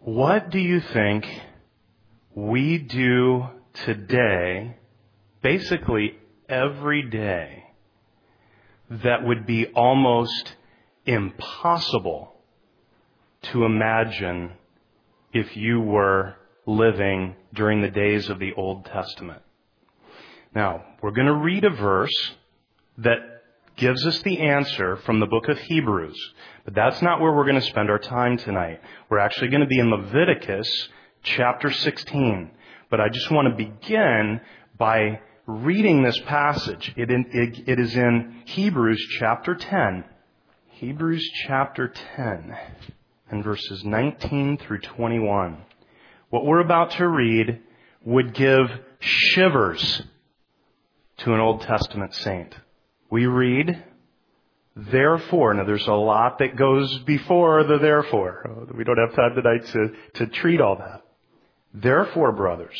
What do you think we do today, basically every day, that would be almost impossible to imagine if you were living during the days of the Old Testament? Now, we're going to read a verse that gives us the answer from the book of Hebrews. But that's not where we're going to spend our time tonight. We're actually going to be in Leviticus chapter 16. But I just want to begin by reading this passage. It is in Hebrews chapter 10. Hebrews chapter 10 and verses 19 through 21. What we're about to read would give shivers to an Old Testament saint. We read, therefore. Now there's a lot that goes before the therefore. We don't have time tonight to treat all that. Therefore, brothers,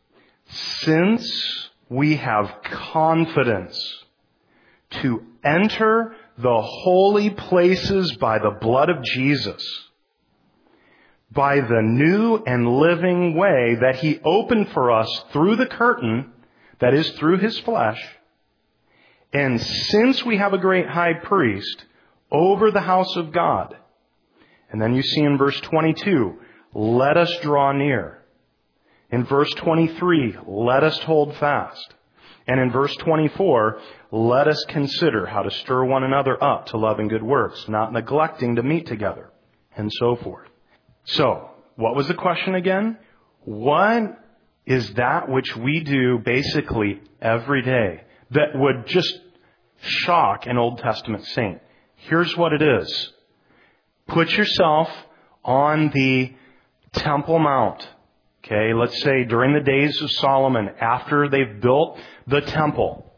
since we have confidence to enter the holy places by the blood of Jesus, by the new and living way that He opened for us through the curtain, that is, through His flesh, and since we have a great high priest over the house of God, and then you see in verse 22, let us draw near. In verse 23, let us hold fast. And in verse 24, let us consider how to stir one another up to love and good works, not neglecting to meet together, and so forth. So, what was the question again? What is that which we do basically every day that would just shock an Old Testament saint? Here's what it is. Put yourself on the Temple Mount. Okay, let's say during the days of Solomon, after they've built the temple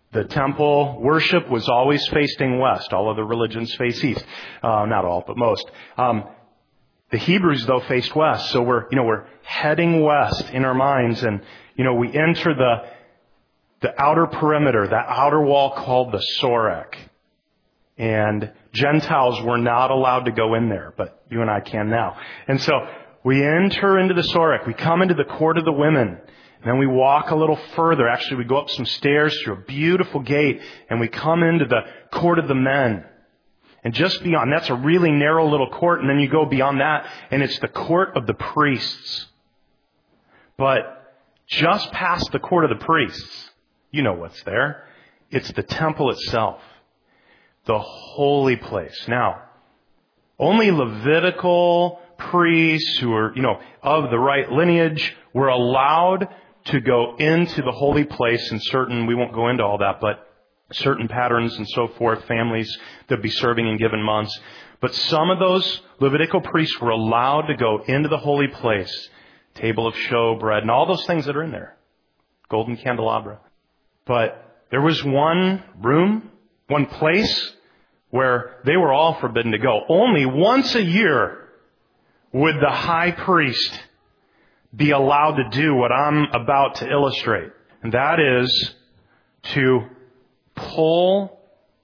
worship was always facing west. All other religions face east. Not all, but most. The Hebrews, though, faced west. So we're heading west in our minds, and, we enter the outer perimeter, that outer wall called the Sorek. And Gentiles were not allowed to go in there, but you and I can now. And so we enter into the Sorek. We come into the court of the women. And then we walk a little further. Actually, we go up some stairs through a beautiful gate, and we come into the court of the men. And just beyond, that's a really narrow little court, and then you go beyond that, and it's the court of the priests. But just past the court of the priests, you know what's there. It's the temple itself. The holy place. Now, only Levitical priests who are, of the right lineage were allowed to go into the holy place in certain, we won't go into all that, but certain patterns and so forth, families that would be serving in given months. But some of those Levitical priests were allowed to go into the holy place, table of showbread, and all those things that are in there. Golden candelabra. But there was one room, one place where they were all forbidden to go. Only once a year would the high priest be allowed to do what I'm about to illustrate. And that is to pull,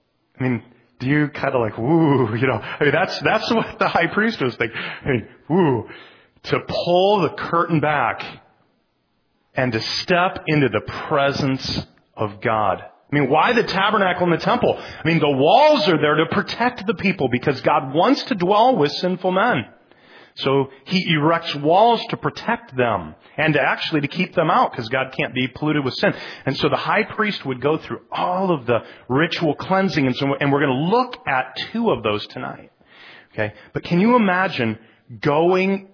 do you kind of like, woo, that's what the high priest was thinking. Woo, to pull the curtain back and to step into the presence of God. Why the tabernacle and the temple? The walls are there to protect the people because God wants to dwell with sinful men. So He erects walls to protect them and to keep them out because God can't be polluted with sin. And so the high priest would go through all of the ritual cleansing, and we're going to look at two of those tonight. Okay, but can you imagine going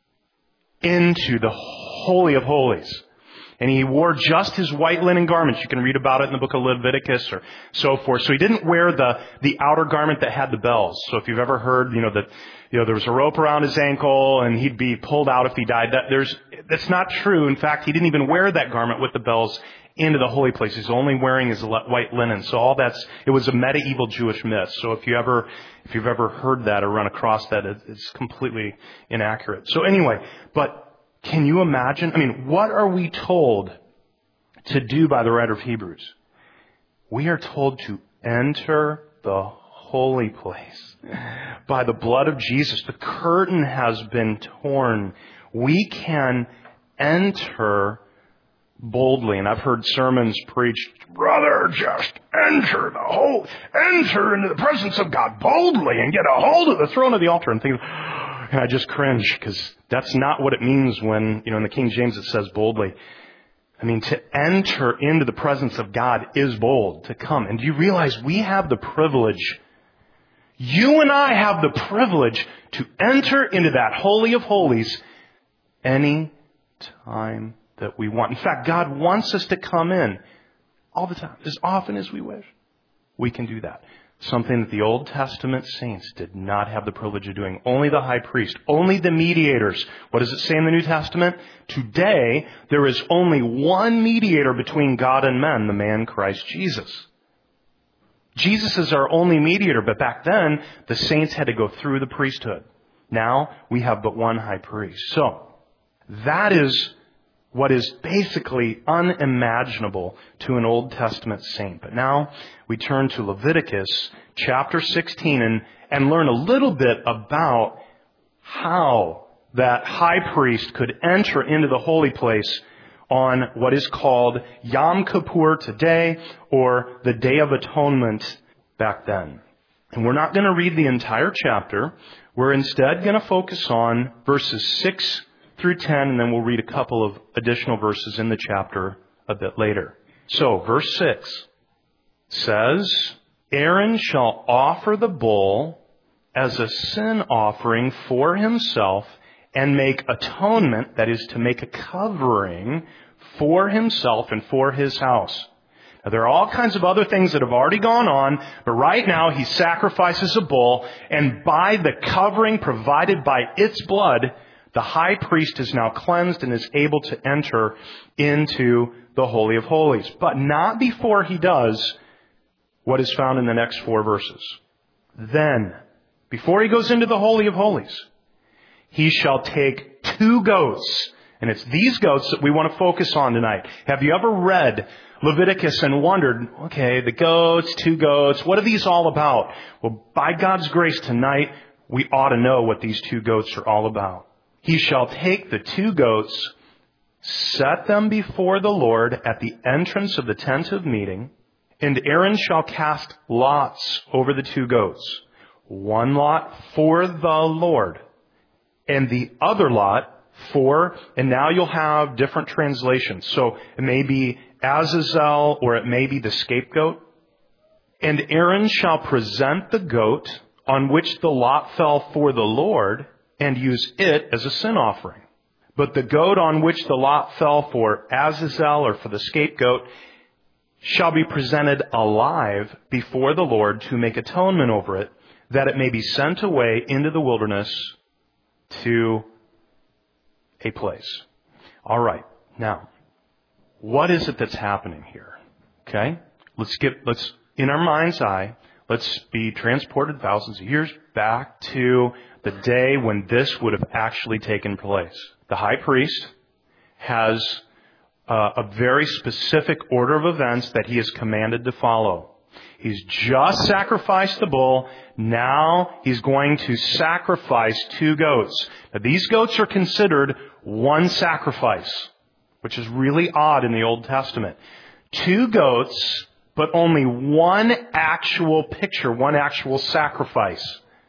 into the Holy of Holies? And he wore just his white linen garments. You can read about it in the book of Leviticus or so forth. So he didn't wear the outer garment that had the bells. So if you've ever heard, that there was a rope around his ankle and he'd be pulled out if he died. That's not true. In fact, he didn't even wear that garment with the bells into the holy place. He's only wearing his white linen. So it was a medieval Jewish myth. So if you've ever heard that or run across that, it's completely inaccurate. So anyway, but can you imagine? What are we told to do by the writer of Hebrews? We are told to enter the holy place. By the blood of Jesus, the curtain has been torn. We can enter boldly. And I've heard sermons preached, brother, just enter into the presence of God boldly and get a hold of the throne of the altar. And I just cringe, because that's not what it means when, in the King James it says boldly. I mean, to enter into the presence of God is bold, to come. And do you realize we have the privilege, you and I have the privilege to enter into that Holy of Holies any time that we want. In fact, God wants us to come in all the time, as often as we wish. We can do that. Something that the Old Testament saints did not have the privilege of doing. Only the high priest, only the mediators. What does it say in the New Testament? Today, there is only one mediator between God and men, the man Christ Jesus. Jesus is our only mediator, but back then, the saints had to go through the priesthood. Now, we have but one high priest. So, that is what is basically unimaginable to an Old Testament saint. But now we turn to Leviticus chapter 16 and learn a little bit about how that high priest could enter into the holy place on what is called Yom Kippur today, or the Day of Atonement back then. And we're not going to read the entire chapter. We're instead going to focus on verses 6 through 10, and then we'll read a couple of additional verses in the chapter a bit later. So, verse 6 says, Aaron shall offer the bull as a sin offering for himself and make atonement, that is, to make a covering for himself and for his house. Now, there are all kinds of other things that have already gone on, but right now he sacrifices a bull, and by the covering provided by its blood, the high priest is now cleansed and is able to enter into the Holy of Holies. But not before he does what is found in the next 4 verses. Then, before he goes into the Holy of Holies, he shall take 2 goats. And it's these goats that we want to focus on tonight. Have you ever read Leviticus and wondered, okay, the goats, 2 goats, what are these all about? Well, by God's grace tonight, we ought to know what these 2 goats are all about. He shall take the 2 goats, set them before the Lord at the entrance of the tent of meeting, and Aaron shall cast lots over the 2 goats. 1 lot for the Lord, and the other lot for, and now you'll have different translations. So it may be Azazel, or it may be the scapegoat. And Aaron shall present the goat on which the lot fell for the Lord, and use it as a sin offering. But the goat on which the lot fell for Azazel, or for the scapegoat, shall be presented alive before the Lord to make atonement over it, that it may be sent away into the wilderness to a place. All right. Now, what is it that's happening here? Okay? Let's in our mind's eye, let's be transported thousands of years back to the day when this would have actually taken place. The high priest has a very specific order of events that he is commanded to follow. He's just sacrificed the bull. Now he's going to sacrifice 2 goats. Now, these goats are considered one sacrifice, which is really odd in the Old Testament. 2 goats, but only one actual picture, one actual sacrifice.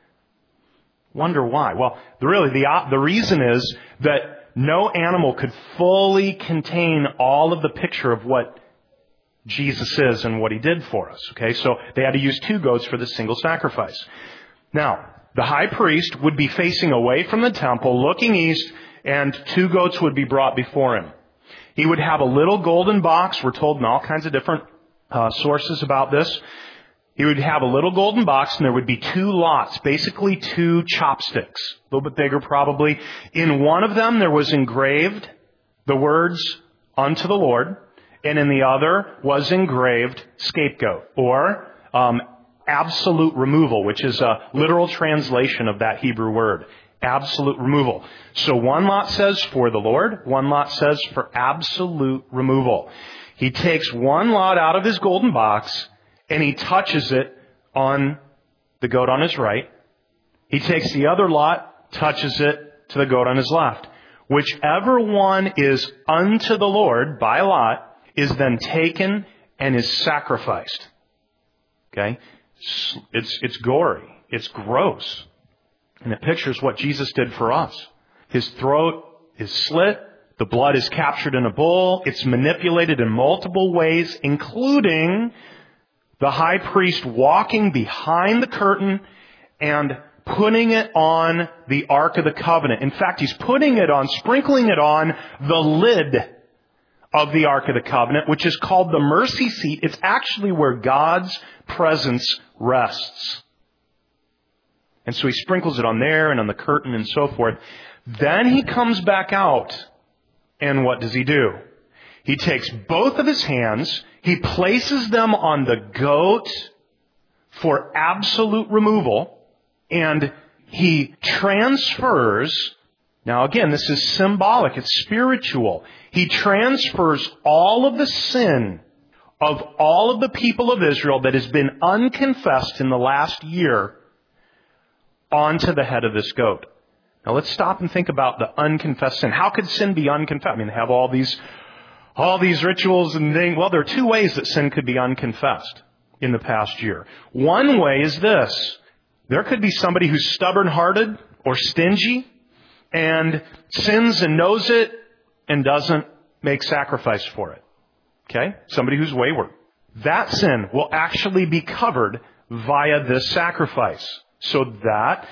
Wonder why? Well, really, the reason is that no animal could fully contain all of the picture of what Jesus is and what he did for us. Okay, so they had to use 2 goats for this single sacrifice. Now, the high priest would be facing away from the temple, looking east, and 2 goats would be brought before him. He would have a little golden box. We're told in all kinds of different sources about this. He would have a little golden box, and there would be 2 lots, basically 2 chopsticks, a little bit bigger probably. In one of them, there was engraved the words, unto the Lord, and in the other was engraved scapegoat, or absolute removal, which is a literal translation of that Hebrew word. Absolute removal. So 1 lot says for the Lord, 1 lot says for absolute removal. He takes 1 lot out of his golden box, and he touches it on the goat on his right. He takes the other lot, touches it to the goat on his left. Whichever one is unto the Lord by lot is then taken and is sacrificed. Okay? It's gory. It's gross. And it pictures what Jesus did for us. His throat is slit. The blood is captured in a bowl. It's manipulated in multiple ways, including the high priest walking behind the curtain and putting it on the Ark of the Covenant. In fact, he's putting it on, sprinkling it on the lid of the Ark of the Covenant, which is called the mercy seat. It's actually where God's presence rests. And so he sprinkles it on there and on the curtain and so forth. Then he comes back out. And what does he do? He takes both of his hands. He places them on the goat for absolute removal. And he transfers. Now again, this is symbolic. It's spiritual. He transfers all of the sin of all of the people of Israel that has been unconfessed in the last year onto the head of this goat. Now let's stop and think about the unconfessed sin. How could sin be unconfessed? I mean, they have all these rituals and things. Well, there are two ways that sin could be unconfessed in the past year. One way is this. There could be somebody who's stubborn-hearted or stingy and sins and knows it and doesn't make sacrifice for it. Okay? Somebody who's wayward. That sin will actually be covered via this sacrifice. So that,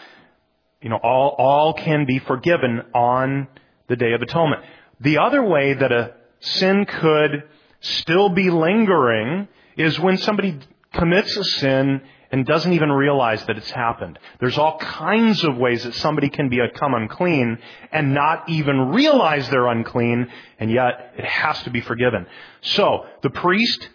all can be forgiven on the Day of Atonement. The other way that a sin could still be lingering is when somebody commits a sin and doesn't even realize that it's happened. There's all kinds of ways that somebody can become unclean and not even realize they're unclean, and yet it has to be forgiven. So, the priest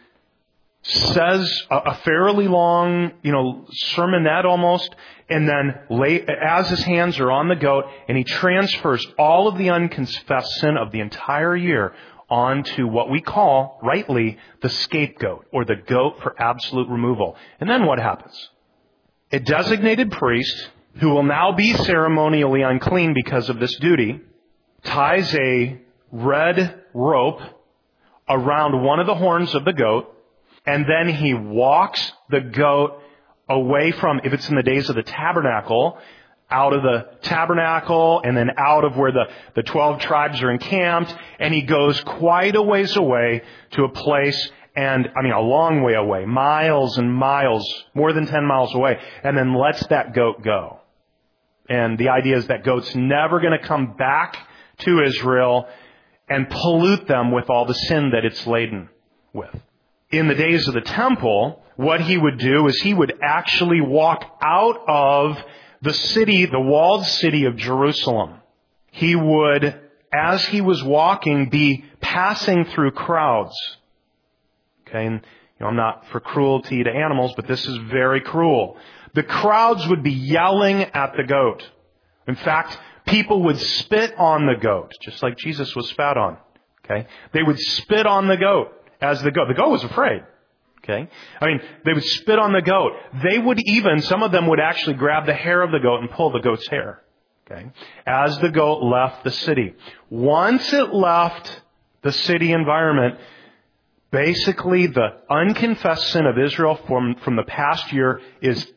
says a fairly long, sermonette almost, and then as his hands are on the goat, and he transfers all of the unconfessed sin of the entire year onto what we call, rightly, the scapegoat, or the goat for absolute removal. And then what happens? A designated priest, who will now be ceremonially unclean because of this duty, ties a red rope around one of the horns of the goat, and then he walks the goat away from, if it's in the days of the tabernacle, out of the tabernacle and then out of where the 12 tribes are encamped. And he goes quite a ways away to a place, a long way away, miles and miles, more than 10 miles away, and then lets that goat go. And the idea is that goat's never going to come back to Israel and pollute them with all the sin that it's laden with. In the days of the temple, what he would do is he would actually walk out of the city, the walled city of Jerusalem. He would, as he was walking, be passing through crowds. Okay, and I'm not for cruelty to animals, but this is very cruel. The crowds would be yelling at the goat. In fact, people would spit on the goat, just like Jesus was spat on. Okay, they would spit on the goat. The goat was afraid. Okay? They would spit on the goat. They would some of them would actually grab the hair of the goat and pull the goat's hair. Okay? As the goat left the city. Once it left the city environment, basically the unconfessed sin of Israel from the past year is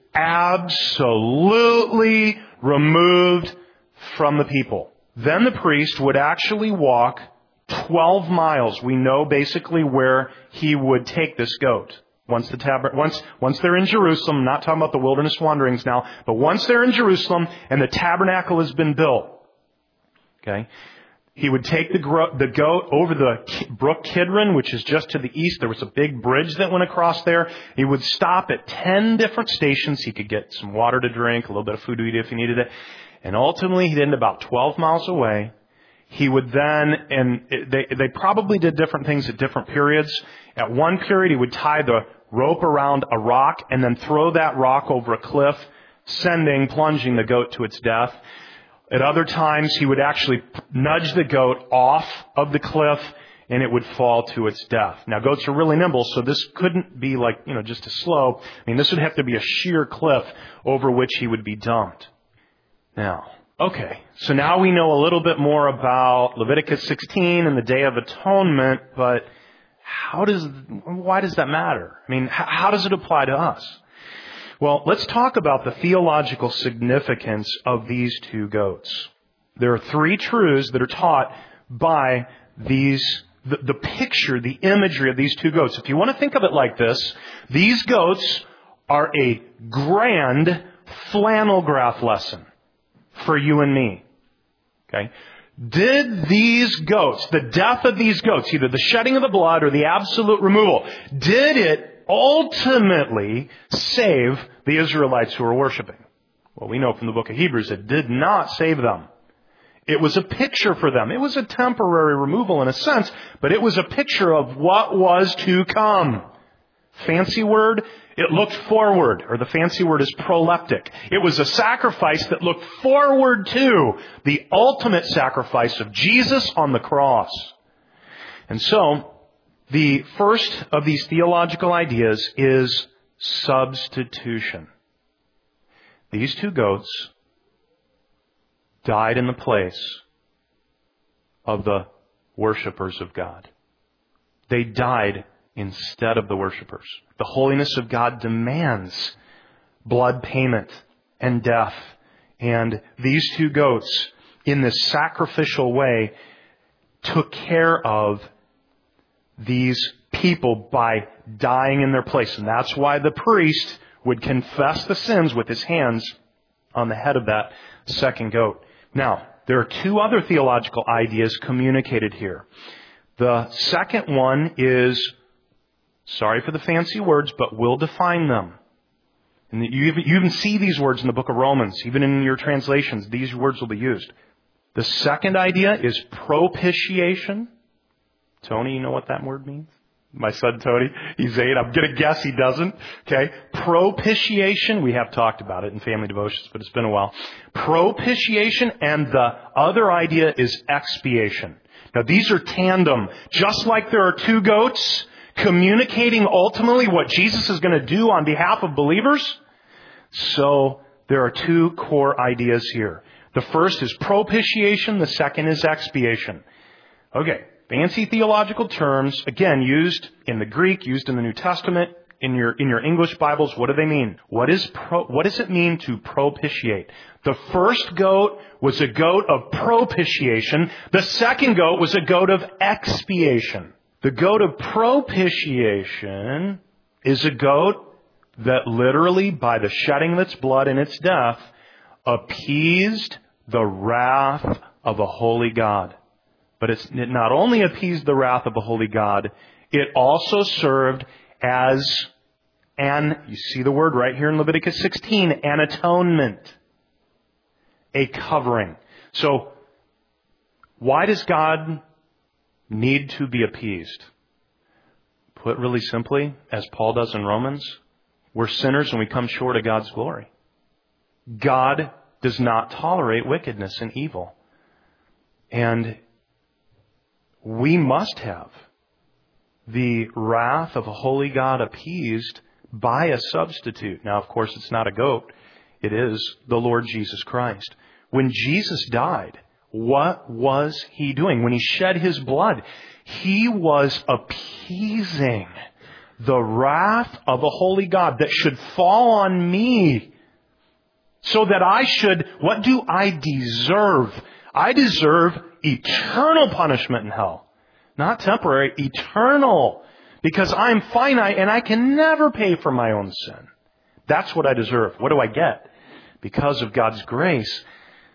absolutely removed from the people. Then the priest would actually walk 12 miles. We know basically where he would take this goat. Once they're in Jerusalem, I'm not talking about the wilderness wanderings now, but once they're in Jerusalem and the tabernacle has been built, okay, he would take the goat over the brook Kidron, which is just to the east. There was a big bridge that went across there. He would stop at 10 different stations. He could get some water to drink, a little bit of food to eat if he needed it. And ultimately, he'd end about 12 miles away. He would then, and they probably did different things at different periods. At one period, he would tie the rope around a rock and then throw that rock over a cliff, plunging the goat to its death. At other times, he would actually nudge the goat off of the cliff and it would fall to its death. Now, goats are really nimble, so this couldn't be like, just a slope. I mean, this would have to be a sheer cliff over which he would be dumped. Now, okay, so now we know a little bit more about Leviticus 16 and the Day of Atonement, but why does that matter? I mean, how does it apply to us? Well, let's talk about the theological significance of these two goats. There are three truths that are taught by the picture, the imagery of these two goats. If you want to think of it like this, these goats are a grand flannel graph lesson for you and me. Okay? Did these goats, the death of these goats, either the shedding of the blood or the absolute removal, did it ultimately save the Israelites who were worshiping? Well, we know from the book of Hebrews it did not save them. It was a picture for them. It was a temporary removal in a sense, but it was a picture of what was to come. Fancy word, it looked forward, or the fancy word is proleptic. It was a sacrifice that looked forward to the ultimate sacrifice of Jesus on the cross. And so, the first of these theological ideas is substitution. These two goats died in the place of the worshipers of God. They died instead of the worshipers. The holiness of God demands blood payment and death. And these two goats, in this sacrificial way, took care of these people by dying in their place. And that's why the priest would confess the sins with his hands on the head of that second goat. Now, there are two other theological ideas communicated here. The second one is, sorry for the fancy words, but we'll define them. And you even see these words in the book of Romans. Even in your translations, these words will be used. The second idea is propitiation. Tony, you know what that word means? My son Tony, he's 8. I'm going to guess he doesn't. Okay. Propitiation. We have talked about it in family devotions, but it's been a while. Propitiation, and the other idea is expiation. Now, these are tandem. Just like there are two goats communicating ultimately what Jesus is going to do on behalf of believers, so there are two core ideas here. The first is propitiation. The second is expiation. Okay. Fancy theological terms, again, used in the Greek, used in the New Testament, in your English Bibles. What do they mean? What does it mean to propitiate? The first goat was a goat of propitiation. The second goat was a goat of expiation. The goat of propitiation is a goat that literally, by the shedding of its blood and its death, appeased the wrath of a holy God. But it not only appeased the wrath of a holy God, it also served as you see the word right here in Leviticus 16, an atonement, a covering. So, why does God need to be appeased? Put really simply, as Paul does in Romans, we're sinners and we come short of God's glory. God does not tolerate wickedness and evil. And we must have the wrath of a holy God appeased by a substitute. Now, of course, it's not a goat. It is the Lord Jesus Christ. When Jesus died, what was He doing? When He shed His blood, He was appeasing the wrath of a holy God that should fall on me so that I should, what do I deserve? I deserve eternal punishment in hell. Not temporary, eternal. Because I'm finite and I can never pay for my own sin. That's what I deserve. What do I get? Because of God's grace,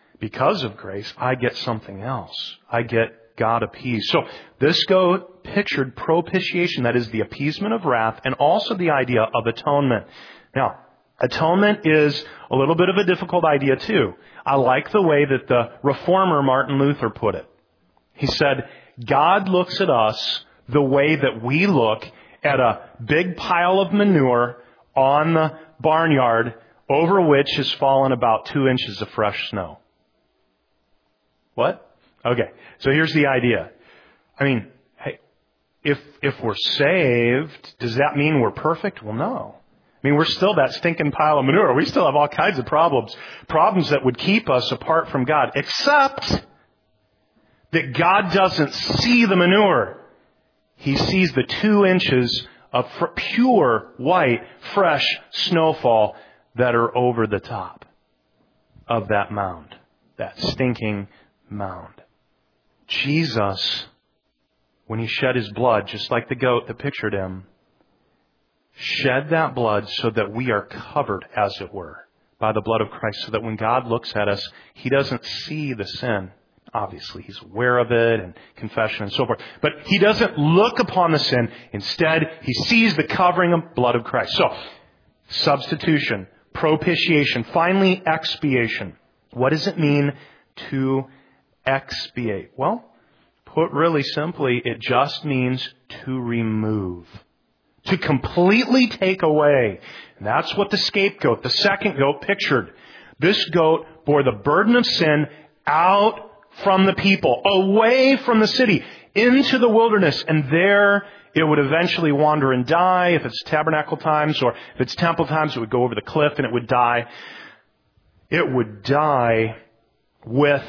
I get something else. I get God appeased. So this goat pictured propitiation, that is the appeasement of wrath, and also the idea of atonement. Now, atonement is a little bit of a difficult idea too. I like the way that the reformer Martin Luther put it. He said, God looks at us the way that we look at a big pile of manure on the barnyard over which has fallen about 2 inches of fresh snow. What? Okay, so here's the idea. I mean, hey, if we're saved, does that mean we're perfect? Well, no. I mean, we're still that stinking pile of manure. We still have all kinds of problems that would keep us apart from God, except that God doesn't see the manure. He sees the 2 inches of pure, white, fresh snowfall that are over the top of that mound, that stinking mound. Jesus, when He shed His blood, just like the goat that pictured Him, shed that blood so that we are covered, as it were, by the blood of Christ, so that when God looks at us, He doesn't see the sin. Obviously, He's aware of it and confession and so forth. But He doesn't look upon the sin. Instead, He sees the covering of blood of Christ. So, substitution, propitiation, finally expiation. What does it mean to expiate? Well, put really simply, it just means to remove. To completely take away. And that's what the scapegoat, the second goat, pictured. This goat bore the burden of sin out from the people, away from the city, into the wilderness. And there it would eventually wander and die. If it's tabernacle times or if it's temple times, it would go over the cliff and it would die. It would die with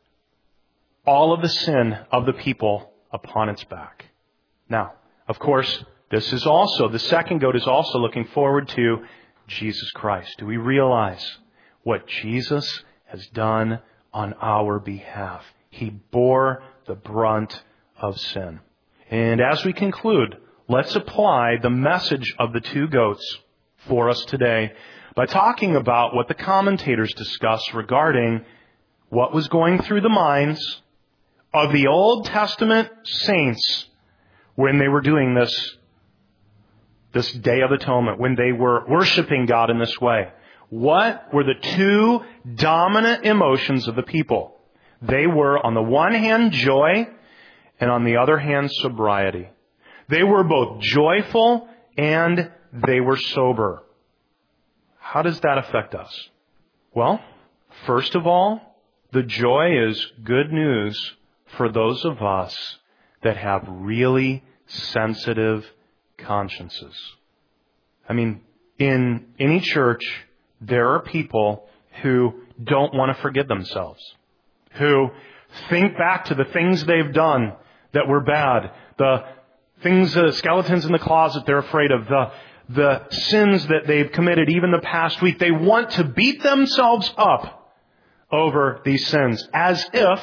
all of the sin of the people upon its back. Now, of course, the second goat is also looking forward to Jesus Christ. Do we realize what Jesus has done on our behalf? He bore the brunt of sin. And as we conclude, let's apply the message of the 2 goats for us today by talking about what the commentators discuss regarding what was going through the minds of the Old Testament saints when they were doing this Day of Atonement, when they were worshiping God in this way. What were the 2 dominant emotions of the people? They were, on the one hand, joy, and on the other hand, sobriety. They were both joyful and they were sober. How does that affect us? Well, first of all, the joy is good news for those of us that have really sensitive consciences. I mean, in any church, there are people who don't want to forgive themselves, who think back to the things they've done that were bad, the things, the skeletons in the closet they're afraid of, the sins that they've committed even the past week. They want to beat themselves up over these sins as if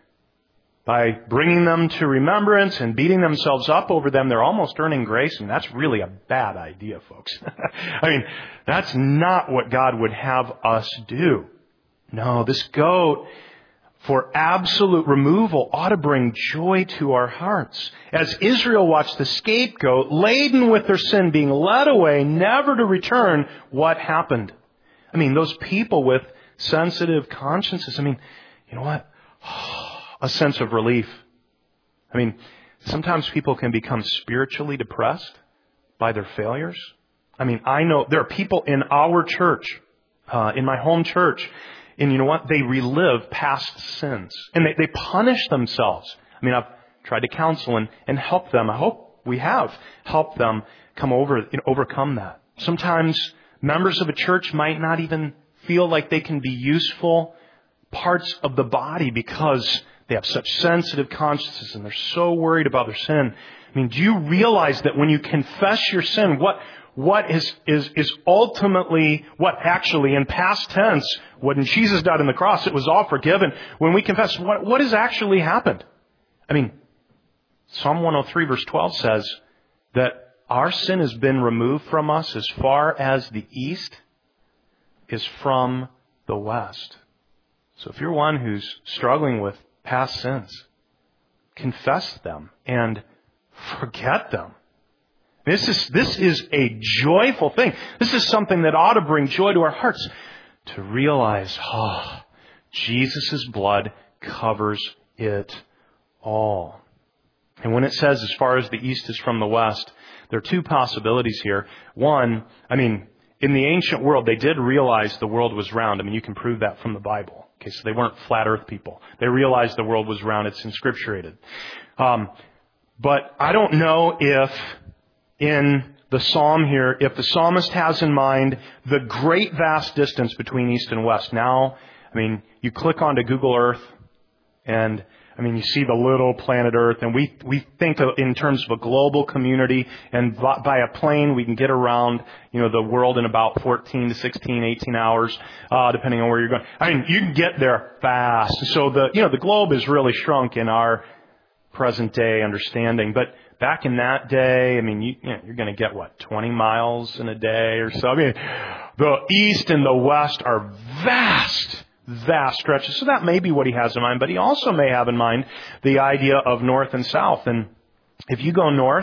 by bringing them to remembrance and beating themselves up over them, they're almost earning grace, and that's really a bad idea, folks. I mean, that's not what God would have us do. No, this goat, for absolute removal, ought to bring joy to our hearts. As Israel watched the scapegoat, laden with their sin, being led away, never to return, what happened? I mean, those people with sensitive consciences, I mean, you know what? A sense of relief. I mean, sometimes people can become spiritually depressed by their failures. I mean, I know there are people in our church, in my home church, and you know what? They relive past sins. And they punish themselves. I mean, I've tried to counsel and help them. I hope we have helped them overcome that. Sometimes members of a church might not even feel like they can be useful parts of the body because they have such sensitive consciences and they're so worried about their sin. I mean, do you realize that when you confess your sin, what is ultimately, what actually in past tense, when Jesus died on the cross, it was all forgiven. When we confess, what has actually happened? I mean, Psalm 103 verse 12 says that our sin has been removed from us as far as the east is from the west. So if you're one who's struggling with past sins, confess them and forget them. This is a joyful thing. This is something that ought to bring joy to our hearts to realize, Jesus' blood covers it all. And when it says as far as the east is from the west, there are 2 possibilities here. One, I mean, in the ancient world, they did realize the world was round. I mean, you can prove that from the Bible. Okay, so they weren't flat earth people. They realized the world was round. It's inscripturated. But I don't know if in the psalm here, if the psalmist has in mind the great vast distance between east and west. Now, you click onto Google Earth and you see the little planet Earth, and we think of, in terms of a global community, and by a plane we can get around, the world in about 14 to 16, 18 hours, depending on where you're going. You can get there fast. So the globe is really shrunk in our present day understanding. But back in that day, you're going to get 20 miles in a day or so. The east and the west are vast stretches. So that may be what he has in mind, but he also may have in mind the idea of north and south. And if you go north,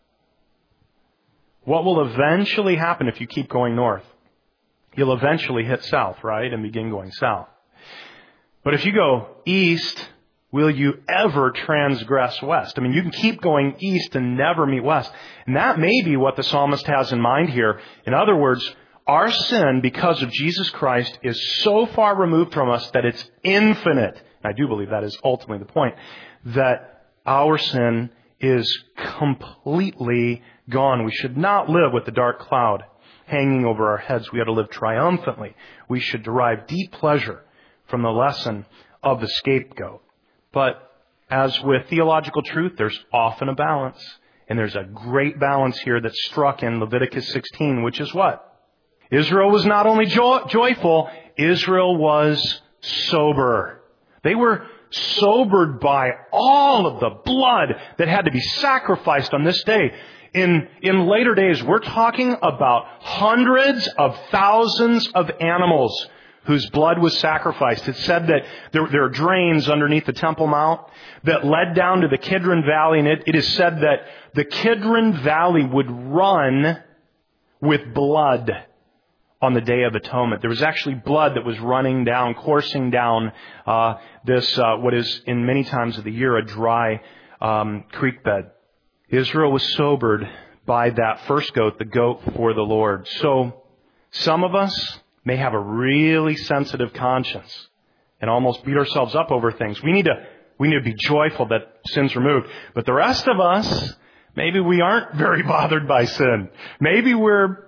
what will eventually happen if you keep going north? You'll eventually hit south, right? And begin going south. But if you go east, will you ever transgress west? You can keep going east and never meet west. And that may be what the psalmist has in mind here. In other words, our sin, because of Jesus Christ, is so far removed from us that it's infinite. I do believe that is ultimately the point, that our sin is completely gone. We should not live with the dark cloud hanging over our heads. We ought to live triumphantly. We should derive deep pleasure from the lesson of the scapegoat. But as with theological truth, there's often a balance. And there's a great balance here that's struck in Leviticus 16, which is what? Israel was not only joyful, Israel was sober. They were sobered by all of the blood that had to be sacrificed on this day. In later days, we're talking about hundreds of thousands of animals whose blood was sacrificed. It's said that there are drains underneath the Temple Mount that led down to the Kidron Valley, and it is said that the Kidron Valley would run with blood on the Day of Atonement. There was actually blood that was running down, coursing down this, what is in many times of the year a dry creek bed. Israel was sobered by that first goat, the goat before the Lord. So some of us may have a really sensitive conscience and almost beat ourselves up over things. We need to be joyful that sin's removed. But the rest of us, maybe we aren't very bothered by sin. Maybe we're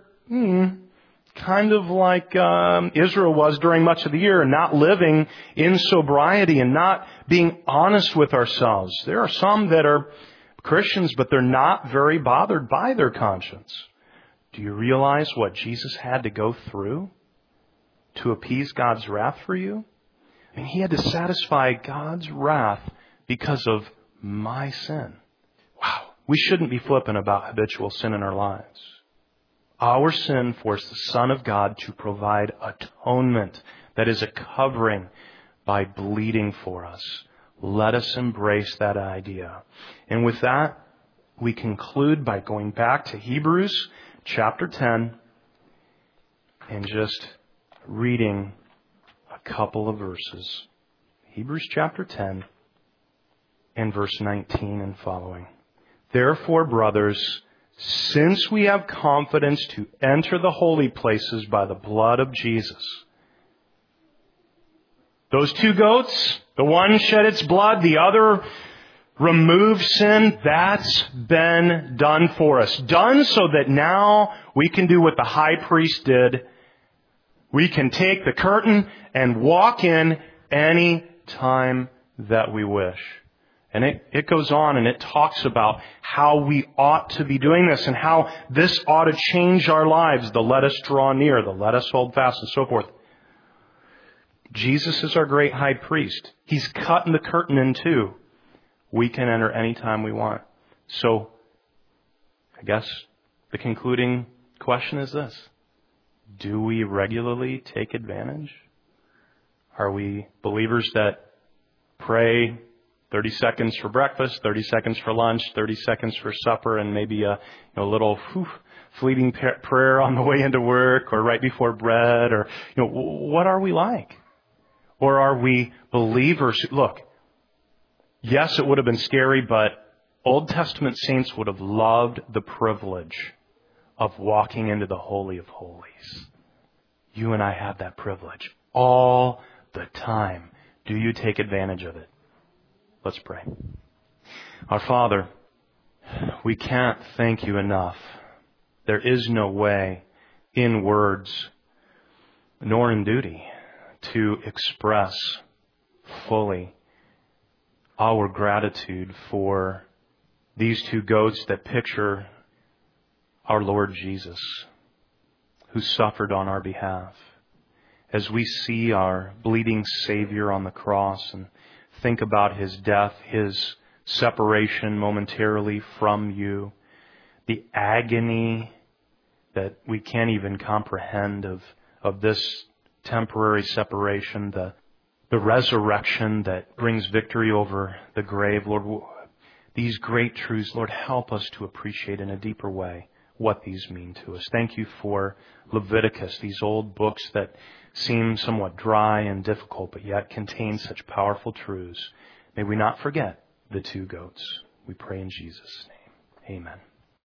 kind of like Israel was during much of the year, not living in sobriety and not being honest with ourselves. There are some that are Christians, but they're not very bothered by their conscience. Do you realize what Jesus had to go through to appease God's wrath for you? He had to satisfy God's wrath because of my sin. Wow. We shouldn't be flippant about habitual sin in our lives. Our sin forced the Son of God to provide atonement, that is a covering, by bleeding for us. Let us embrace that idea. And with that, we conclude by going back to Hebrews chapter 10 and just reading a couple of verses. Hebrews chapter 10 and verse 19 and following. Therefore, brothers, since we have confidence to enter the holy places by the blood of Jesus. Those two goats, the one shed its blood, the other removed sin, that's been done for us. Done so that now we can do what the high priest did. We can take the curtain and walk in any time that we wish. And it goes on and it talks about how we ought to be doing this and how this ought to change our lives. The let us draw near, the let us hold fast, and so forth. Jesus is our great high priest. He's cutting the curtain in two. We can enter any time we want. So, I guess the concluding question is this. Do we regularly take advantage? Are we believers that pray 30 seconds for breakfast, 30 seconds for lunch, 30 seconds for supper, and maybe a little fleeting prayer on the way into work or right before bread? Or what are we like? Or are we believers? Look, yes, it would have been scary, but Old Testament saints would have loved the privilege of walking into the Holy of Holies. You and I have that privilege all the time. Do you take advantage of it? Let's pray. Our Father, we can't thank you enough. There is no way in words nor in duty to express fully our gratitude for these two goats that picture our Lord Jesus, who suffered on our behalf. As we see our bleeding Savior on the cross and think about His death, His separation momentarily from you, the agony that we can't even comprehend of this temporary separation, the resurrection that brings victory over the grave. Lord, these great truths, Lord, help us to appreciate in a deeper way what these mean to us. Thank you for Leviticus, these old books that seem somewhat dry and difficult, but yet contain such powerful truths. May we not forget the two goats. We pray in Jesus' name. Amen.